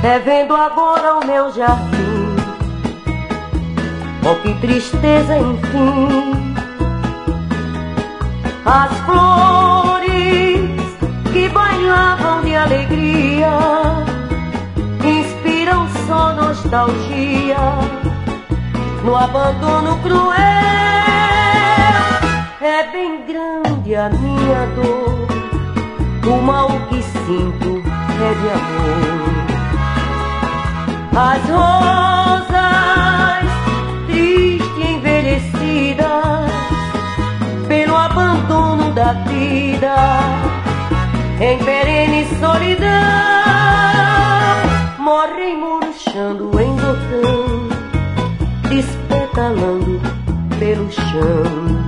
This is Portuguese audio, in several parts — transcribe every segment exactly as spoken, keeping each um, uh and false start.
revendo agora o meu jardim. Oh, que tristeza, enfim. As flores que bailavam de alegria inspiram só nostalgia no abandono cruel. É bem grande a minha dor, o mal que sinto é de amor. As rosas tristes envelhecidas pelo abandono da vida, em perene solidão, morrem murchando em botão, despetalando pelo chão.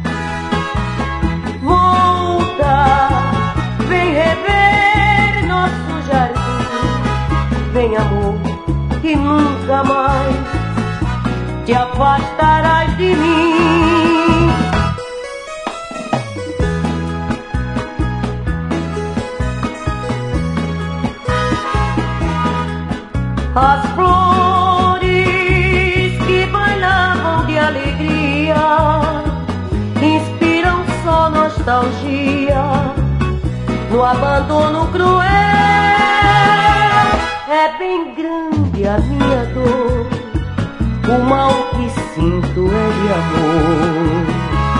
Volta, vem rever nosso jardim, vem amor, que nunca mais te afastarás de mim. As flores que bailavam de alegria inspiram só nostalgia no abandono cruel. É bem grande a minha dor, o mal que sinto é de amor.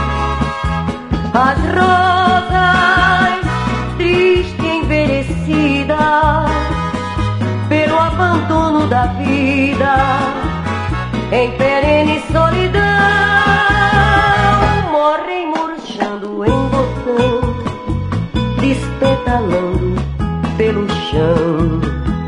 As rosas tristes envelhecidas pelo abandono da vida, em perene solidão, morrem murchando em botão, despetalando pelo chão.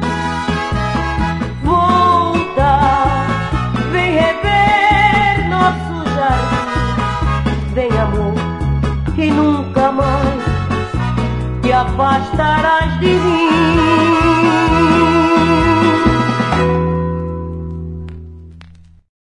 Volta, vem rever nosso jardim, vem amor, que nunca mais te afastarás de mim.